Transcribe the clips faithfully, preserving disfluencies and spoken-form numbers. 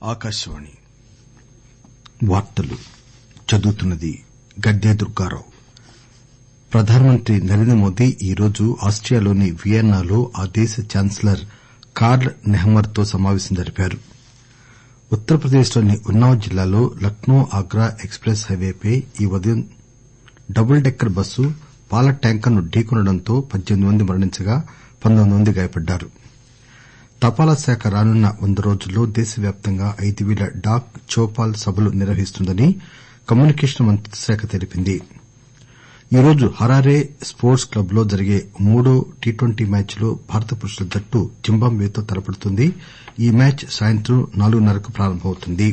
ఆకాశవాణి వార్తలు చదువుతున్నది గద్దె దుర్గారావు. ప్రధానమంత్రి నరేంద్రమోదీ ఈరోజు ఆస్టియాలోని వియన్నాలో ఆ దేశ ఛాన్సలర్ కార్ల్ నెహమర్ తో సమావేశం జరిపారు. ఉత్తరప్రదేశ్ లోని ఉన్నావ్ జిల్లాలో లక్నో ఆగ్రా ఎక్స్ ప్రెస్ హైవేపై ఈ ఉదయం డబుల్ డెక్కర్ బస్సు పాల ట్యాంకర్ను ఢీకొనడంతో పద్దెనిమిది మంది మరణించగా పంతొమ్మిది మంది గాయపడ్డారు. తపాలా శాఖ రానున్న వంద రోజుల్లో దేశవ్యాప్తంగా ఐదు పేల డాక్ చౌపాల్ సభలు నిర్వహిస్తుందని కమ్యూనికేషన్ మంత్రిత్వ శాఖ తెలిపింది. ఈరోజు హరారే స్పోర్ట్స్ క్లబ్ లో జరిగే మూడో టీ ట్వంటీ మ్యాచ్ లో భారత పురుషుల జట్టు జింబాబ్వేతో తలపడుతుంది. ఈ మ్యాచ్ సాయంత్రం నాలుగున్నరకు ప్రారంభమవుతుంది.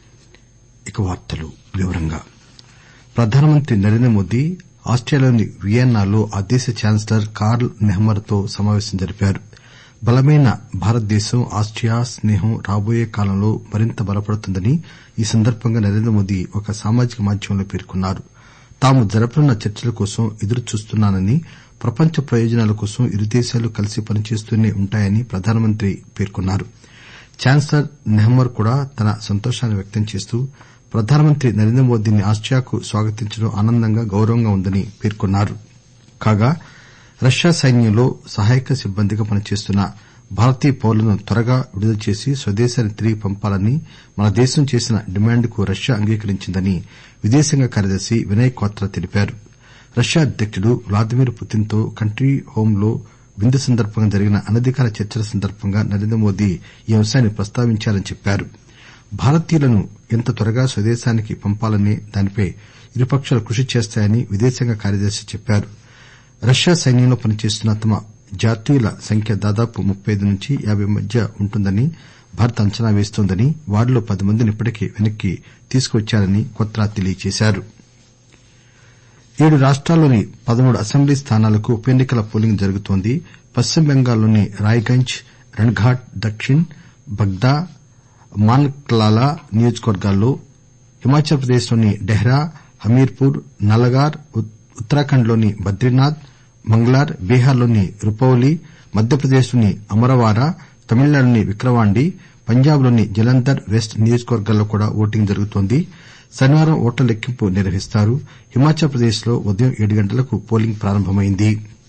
ప్రధానమంత్రి నరేంద్రమోదీ ఆస్టియాలోని వియన్నాలో ఆ దేశ ఛాన్సలర్ కార్ల్ నెహమర్ తో సమావేశం జరిపారు. బలమైన భారతదేశం ఆస్టియా స్నేహం రాబోయే కాలంలో మరింత బలపడుతుందని ఈ సందర్బంగా నరేంద్రమోదీ ఒక సామాజిక మాధ్యమంలో పేర్కొన్నారు. తాము జరపనున్న చర్చల కోసం ఎదురుచూస్తున్నానని, ప్రపంచ ప్రయోజనాల కోసం ఇరుదేశాలు కలిసి పనిచేస్తూనే ఉంటాయని ప్రధానమంత్రి పేర్కొన్నారు. ఛాన్సలర్ నెహమర్ కూడా తన సంతోషాన్ని వ్యక్తం చేస్తూ ప్రధానమంత్రి నరేంద్రమోదీని ఆస్టియాకు స్వాగతించడం ఆనందంగా, గౌరవంగా ఉందని పేర్కొన్నారు. కాగా రష్యా సైన్యంలో సహాయక సిబ్బందిగా పనిచేస్తున్న భారతీయ పౌరులను త్వరగా విడుదల చేసి స్వదేశానికి తిరిగి పంపాలని మన దేశం చేసిన డిమాండ్ కు రష్యా అంగీకరించిందని విదేశాంగ కార్యదర్శి వినయ్ క్వాత్రా తెలిపారు. రష్యా అధ్యకుడు వ్లాదిమిర్ పుతిన్ తో కంట్రీ హోమ్ లో విందు సందర్బంగా జరిగిన అనధికార చర్చల సందర్బంగా నరేంద్రమోదీ ఈ అంశాన్ని ప్రస్తావించారని చెప్పారు. భారతీయులను ఎంత త్వరగా స్వదేశానికి పంపాలనే దానిపై ఇరుపక్షాలు కృషి చేస్తాయని విదేశాంగ కార్యదర్శి చెప్పారు. రష్యా సైన్యంలో పనిచేస్తున్న తమ జాతీయుల సంఖ్య దాదాపు ముప్పై ఐదు నుంచి యాబై మధ్య ఉంటుందని భారత్ అంచనా వేస్తోందని, వారిలో పది మందిని ఇప్పటికే వెనక్కి తీసుకువచ్చారని క్వాత్రా తెలియజేశారు. ఏడు రాష్టాల్లోని పదమూడు అసెంబ్లీ స్థానాలకు ఉప ఎన్నికల పోలింగ్ జరుగుతోంది. పశ్చిమ బెంగాల్లోని రాయ్గంజ్, రన్ఘాట్ దక్షిణ్, బగ్దా, మాన్క్లాలా నియోజకవర్గాల్లో, హిమాచల్ ప్రదేశ్ లోని డెహ్రా, హమీర్పూర్, నలగార్, ఉత్తరాఖండ్ లోని బద్రీనాథ్, మంగ్లార్, బీహార్ లోని రుపౌలీ, మధ్యప్రదేశ్ లోని అమరవారా, తమిళనాడులోని విక్రవాండి, పంజాబ్ లోని జలంధర్ వెస్ట్ నియోజకవర్గాల్లో కూడా ఓటింగ్ జరుగుతోంది. శనివారం ఓట్ల లెక్కింపు నిర్వహిస్తారు. హిమాచల్ ప్రదేశ్ లో ఉదయం ఏడు గంటలకు పోలింగ్ ప్రారంభమైంది.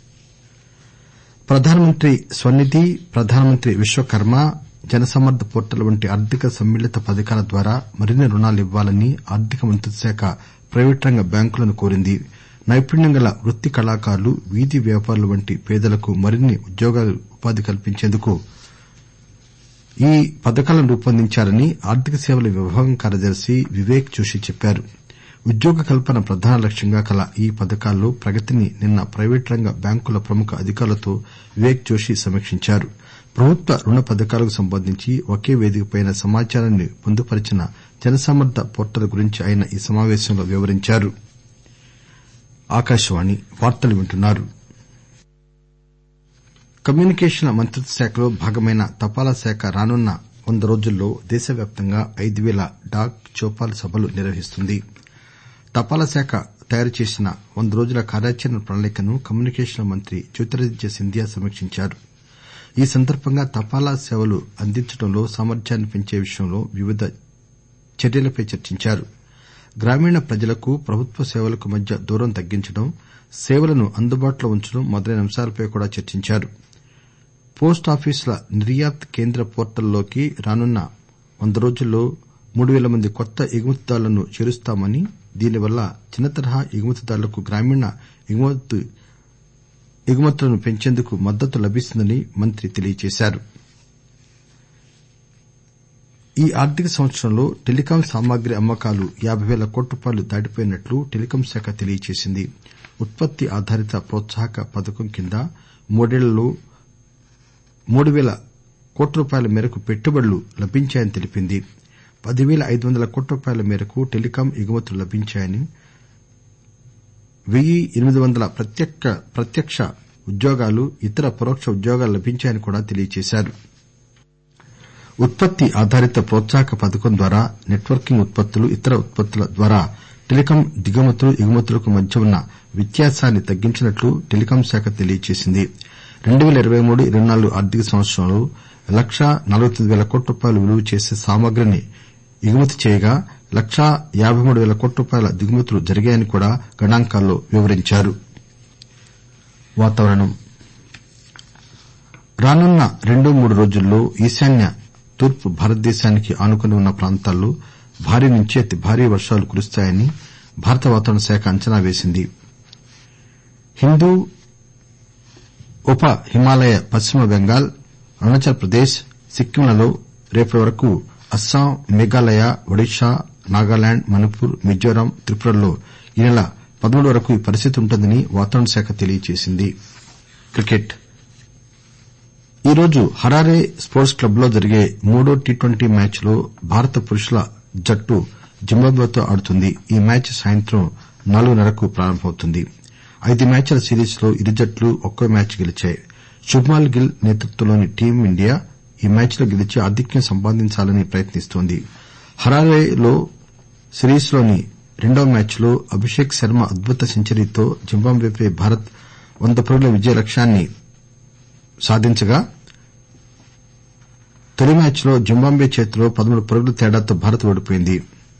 ప్రధానమంత్రి స్వనిధి, ప్రధానమంత్రి విశ్వకర్మ, జనసమ్మర్ద్ పోర్టల్ వంటి ఆర్థిక సమ్మిళిత పథకాల ద్వారా మరిన్ని రుణాలు ఇవ్వాలని ఆర్థిక మంత్రిత్వ శాఖ ప్రైవేటు రంగ బ్యాంకులను కోరింది. నైపుణ్యం గల వృత్తి కళాకారులు, వీధి వ్యాపారులు వంటి పేదలకు మరిన్ని ఉద్యోగాలు, ఉపాధి కల్పించేందుకు ఈ పథకాలను రూపొందించారని ఆర్థిక సేవల విభాగం కార్యదర్శి వివేక్ జోషి చెప్పారు. ఉద్యోగ కల్పన ప్రధాన లక్ష్యంగా కల ఈ పథకాల్లో ప్రగతిని నిన్న ప్రైవేటు రంగ బ్యాంకుల ప్రముఖ అధికారులతో వివేక్ జోషి సమీక్షించారు. ప్రభుత్వ రుణ పథకాలకు సంబంధించి ఒకే వేదికపై సమాచారాన్ని పొందుపరిచిన జనసమ్మర్ద పోర్టల్ గురించి ఆయన ఈ సమావేశంలో వివరించారు. కమ్యూనికేషన్ల మంత్రిత్వ శాఖలో భాగమైన తపాలా శాఖ రానున్న వంద రోజుల్లో దేశవ్యాప్తంగా ఐదు పేల డాక్ చౌపాల్ సభలు నిర్వహిస్తుంది. తపాలా శాఖ తయారు చేసిన వంద రోజుల కార్యాచరణ ప్రణాళికను కమ్యూనికేషన్ల మంత్రి జ్యోతిరాదిత్య సింధియా సమీక్షించారు. ఈ సందర్బంగా తపాలా సేవలు అందించడంలో సామర్థ్యాన్ని పెంచే విషయంలో వివిధ చర్యలపై చర్చించారు. గ్రామీణ ప్రజలకు ప్రభుత్వ సేవలకు మధ్య దూరం తగ్గించడం, సేవలను అందుబాటులో ఉంచడం మొదలైన అంశాలపై కూడా చర్చించారు. పోస్టాఫీసుల నిర్యాత్ కేంద్ర పోర్టల్ లోకి రానున్న వంద రోజుల్లో మూడు పేల మంది కొత్త ఎగుమతిదారులను చేరుస్తామని, దీనివల్ల చిన్న తరహా ఎగుమతిదారులకు గ్రామీణ ఎగుమతులను పెంచేందుకు మద్దతు లభిస్తుందని మంత్రి తెలియజేశారు. ఈ ఆర్థిక సంవత్సరంలో టెలికాం సామగ్రి అమ్మకాలు యాబై పేల కోట్ల రూపాయలు దాటిపోయినట్లు టెలికాం శాఖ తెలియజేసింది. ఉత్పత్తి ఆధారిత ప్రోత్సాహక పథకం కింద మూడేళ్లలో మూడు పేల కోట్ల రూపాయల మేరకు పెట్టుబడులు లభించాయని తెలిపింది. పది పేల ఐదు వందల కోట్ల రూపాయల మేరకు టెలికాం ఎగుమతులు లభించాయని, వెయ్యి ఎనిమిది వందల ప్రత్యక్ష ఉద్యోగాలు, ఇతర పరోక్ష ఉద్యోగాలు లభించాయని కూడా తెలియజేశారు. ఉత్పత్తి ఆధారిత ప్రోత్సాహక పథకం ద్వారా నెట్వర్కింగ్ ఉత్పత్తులు, ఇతర ఉత్పత్తుల ద్వారా టెలికాం దిగుమతులు, ఎగుమతులకు మధ్య ఉన్న వ్యత్యాసాన్ని తగ్గించినట్లు టెలికాం శాఖ తెలియజేసింది. రెండు పేల ఇరవై మూడు ఇరవై నాలుగు ఆర్థిక సంవత్సరంలో లక్షా నలబై తొమ్మిది పేల కోట్ల రూపాయలు విలువ చేసే సామగ్రిని ఎగుమతి చేయగా లక్షా యాబై మూడు పేల కోట్ల రూపాయల దిగుమతులు జరిగాయని కూడా గణాంకాల్లో వివరించారు. రానున్న రెండు మూడు రోజుల్లో ఈశాన్య తూర్పు భారతదేశానికి ఆనుకుని ఉన్న ప్రాంతాల్లో భారీ నుంచి అతి భారీ వర్షాలు కురుస్తాయని భారత వాతావరణ శాఖ అంచనా వేసింది. హిందూ ఉప హిమాలయ పశ్చిమ బెంగాల్, అరుణాచల్ ప్రదేశ్, సిక్కింలలో రేపటి వరకు, అస్సాం, మేఘాలయ, ఒడిశా, నాగాలాండ్, మణిపూర్, మిజోరాం, త్రిపురల్లో ఈ నెల పదమూడు వరకు ఈ పరిస్థితి ఉంటుందని వాతావరణ శాఖ తెలియజేసింది. ఈరోజు హరారే స్పోర్ట్స్ క్లబ్ లో జరిగే మూడో టీ ట్వంటీ మ్యాచ్ లో భారత పురుషుల జట్టు జింబాబ్వేతో ఆడుతుంది. ఈ మ్యాచ్ సాయంత్రం నాలుగున్నరకు ప్రారంభమవుతుంది. ఐదు మ్యాచ్ల సిరీస్ లో ఇరు జట్లు ఒక్కో మ్యాచ్ గెలిచాయి. శుభ్మాన్ గిల్ నేతృత్వంలోని టీమిండియా ఈ మ్యాచ్ లో గెలిచి ఆధిక్యం సంపాదించాలని ప్రయత్నిస్తోంది. హరారేలో సిరీస్ లోని రెండో మ్యాచ్ లో అభిషేక్ శర్మ అద్భుత సెంచరీతో జింబాబ్వేపై భారత్ వంద పరుగుల విజయ లక్ష్యాన్ని సాధించగా, తొలి మ్యాచ్ లో జింబాబ్వే చేతిలో పదమూడు పరుగుల తేడాతో భారత్ ఓడిపోయింది.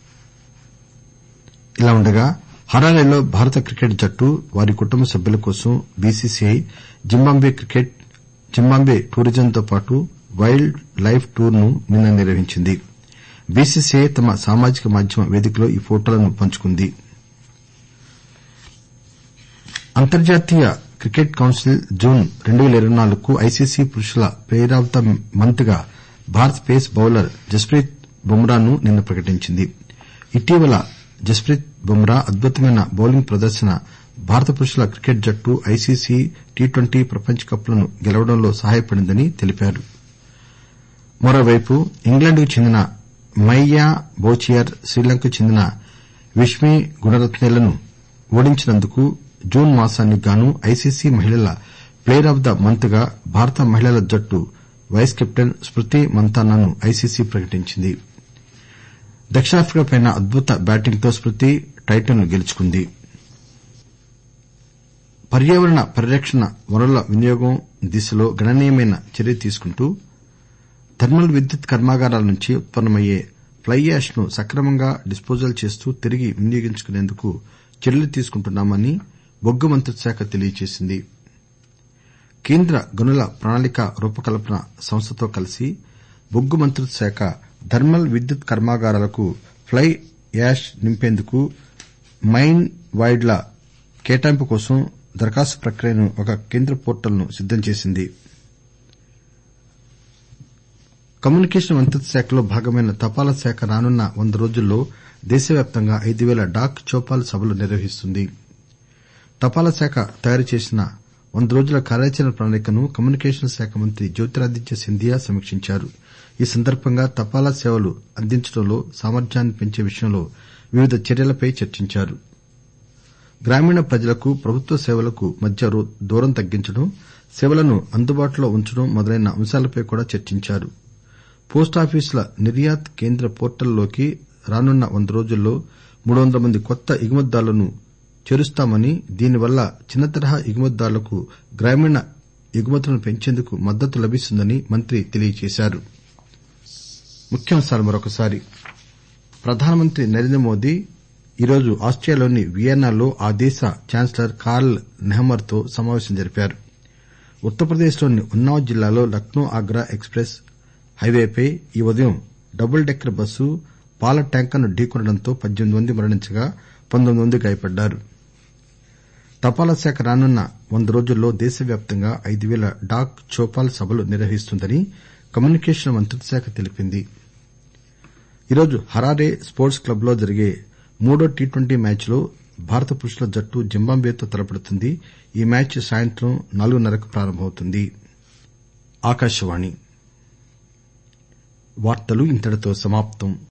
ఇలా ఉండగా హరారేలో భారత క్రికెట్ జట్టు వారి కుటుంబ సభ్యుల కోసం బీసీసీఐ జింబాబ్వే క్రికెట్, జింబాబ్వే టూరిజంతో పాటు వైల్డ్ లైఫ్ టూర్ ను నిన్న నిర్వహించింది. బీసీసీఐ తమ సామాజిక మాధ్యమ వేదికలో ఈ ఫొటోలను పంచుకుంది. అంతర్జాతీయ క్రికెట్ కౌన్సిల్ జూన్ రెండు పేల ఇరవై నాలుగుకు ఐసీసీ పురుషుల ప్లేయర్ ఆఫ్ ద మంత్ గా భారత పేస్ బౌలర్ జస్ప్రీత్ బుమ్రాను నిన్న ప్రకటించింది. ఇటీవల జస్ప్రీత్ బుమ్రా అద్భుతమైన బౌలింగ్ ప్రదర్శన భారత పురుషుల క్రికెట్ జట్టు ఐసీసీ టీ ట్వంటీ ప్రపంచ కప్ లను గెలవడంలో సహాయపడిందని తెలిపారు. మరోవైపు ఇంగ్లండ్ కు చెందిన మైయా బౌచియర్, శ్రీలంకకు చెందిన విష్మి గుణరత్నేలను ఓడించినందుకు జూన్ మాసానికి గాను ఐసీసీ మహిళల ప్లేయర్ ఆఫ్ ద మంత్ గా భారత మహిళల జట్టు వైస్ కెప్టెన్ స్మృతి మంతానాను ఐసీసీ ప్రకటించింది. దక్షిణాఫ్రికాపై అద్భుత బ్యాటింగ్ తో స్మృతి టైటిల్ ను గెలుచుకుంది. పర్యావరణ పరిరక్షణ, వనరుల వినియోగం దిశలో గణనీయమైన చర్య తీసుకుంటూ థర్మల్ విద్యుత్ కర్మాగారాల నుంచి ఉత్పన్నమయ్యే ఫ్లై యాష్ ను సక్రమంగా డిస్పోజల్ చేస్తూ తిరిగి వినియోగించుకునేందుకు చర్యలు తీసుకుంటున్నామని బొగ్గు మంత్రిత్వ శాఖ తెలియజేసింది. కేంద్ర గనుల ప్రణాళిక రూపకల్పన సంస్థతో కలిసి బొగ్గు మంత్రిత్వ శాఖ థర్మల్ విద్యుత్ కర్మాగారాలకు ఫ్లై యాష్ నింపేందుకు మైన్ వాయిడ్ ల కేటాయింపు కోసం దరఖాస్తు ప్రక్రియను ఒక కేంద్ర పోర్టల్ ను సిద్దం చేసింది. కమ్యూనికేషన్ మంత్రిత్వ శాఖలో భాగమైన తపాలా శాఖ రానున్న వంద రోజుల్లో దేశవ్యాప్తంగా ఐదు పేల డాక్ చౌపాల్ సభలు నిర్వహిస్తుంది. తపాలా శాఖ తయారు చేసిన వంద రోజుల కార్యాచరణ ప్రణాళికను కమ్యూనికేషన్ శాఖ మంత్రి జ్యోతిరాదిత్య సింధియా సమీక్షించారు. ఈ సందర్బంగా తపాలా సేవలు అందించడంలో సామర్థ్యాన్ని పెంచే విషయంలో వివిధ చర్యలపై చర్చించారు. గ్రామీణ ప్రజలకు ప్రభుత్వ సేవలకు మధ్య దూరం తగ్గించడం, సేవలను అందుబాటులో ఉంచడం మొదలైన అంశాలపై కూడా చర్చించారు. పోస్టాఫీసుల నిర్యాత్ కేంద్ర పోర్టల్ లోకి రానున్న వంద రోజుల్లో మూడు వందల మంది కొత్త ఎగుమతిదారులను చేరుస్తామని, దీనివల్ల చిన్న తరహా ఎగుమతిదారులకు గ్రామీణ ఎగుమతులను పెంచేందుకు మద్దతు లభిస్తుందని మంత్రి తెలియజేశారు. ప్రధానమంత్రి నరేంద్ర మోదీ ఈరోజు ఆస్టియాలోని వియన్నాలో ఆ దేశ ఛాన్సలర్ కార్ల్ నెహమర్ తో సమావేశం జరిపారు. ఉత్తరప్రదేశ్ లోని ఉన్నావ్ జిల్లాలో లక్నో ఆగ్రా ఎక్స్ ప్రెస్ హైవేపై ఈ ఉదయం డబుల్ డెక్కర్ బస్సు పాల ట్యాంకర్ను ఢీకొనడంతో పద్దెనిమిది మంది మరణించగా పంతొమ్మిది మంది గాయపడ్డారు. తపాలా శాఖ రానున్న వంద రోజుల్లో దేశవ్యాప్తంగా ఐదు పేల డాక్ చౌపాల్ సభలు నిర్వహిస్తుందని కమ్యూనికేషన్ మంత్రిత్వ శాఖ తెలిపింది. ఈరోజు హరారే స్పోర్ట్స్ క్లబ్ లో జరిగే మూడో టీ ట్వంటీ మ్యాచ్ లో భారత పురుషుల జట్టు జింబాబ్వేతో తలపడుతుంది. ఈ మ్యాచ్ సాయంత్రం నాలుగున్నరకు ప్రారంభమవుతుంది.